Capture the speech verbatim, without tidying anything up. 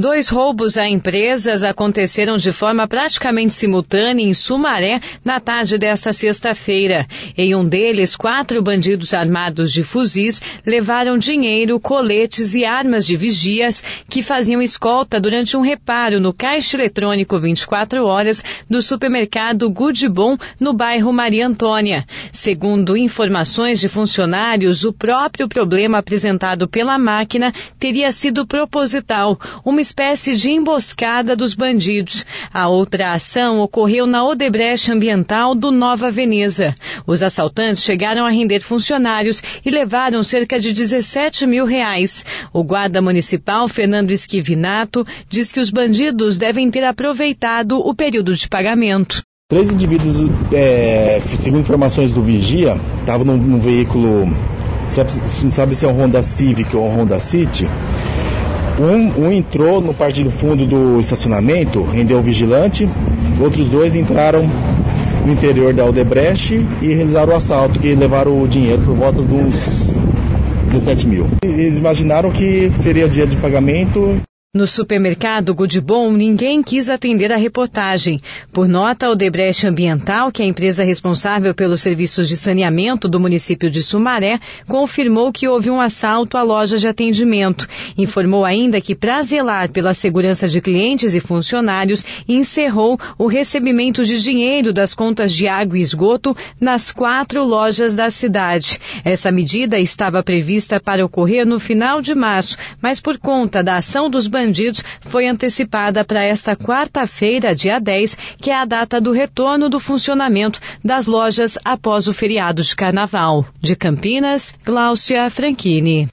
Dois roubos a empresas aconteceram de forma praticamente simultânea em Sumaré na tarde desta sexta-feira. Em um deles, quatro bandidos armados de fuzis levaram dinheiro, coletes e armas de vigias que faziam escolta durante um reparo no caixa eletrônico vinte e quatro horas do supermercado Good Bom, no bairro Maria Antônia. Segundo informações de funcionários, o próprio problema apresentado pela máquina teria sido proposital, uma espécie de emboscada dos bandidos. A outra ação ocorreu na Odebrecht Ambiental do Nova Veneza. Os assaltantes chegaram a render funcionários e levaram cerca de dezessete mil reais. O guarda municipal, Fernando Esquivinato, diz que os bandidos devem ter aproveitado o período de pagamento. Três indivíduos, é, segundo informações do Vigia, estavam num, num veículo, não sabe se é um Honda Civic ou um Honda City. Um, um entrou no parte do fundo do estacionamento, rendeu o vigilante. Outros dois entraram no interior da Odebrecht e realizaram o assalto, que levaram o dinheiro por volta dos dezessete mil. Eles imaginaram que seria dia de pagamento. No supermercado Good Bom, ninguém quis atender a reportagem. Por nota, a Odebrecht Ambiental, que é a empresa responsável pelos serviços de saneamento do município de Sumaré, confirmou que houve um assalto à loja de atendimento. Informou ainda que, para zelar pela segurança de clientes e funcionários, encerrou o recebimento de dinheiro das contas de água e esgoto nas quatro lojas da cidade. Essa medida estava prevista para ocorrer no final de março, mas por conta da ação dos bandidos, bandidos foi antecipada para esta quarta-feira, dia dez, que é a data do retorno do funcionamento das lojas após o feriado de carnaval. De Campinas, Gláucia Franchini.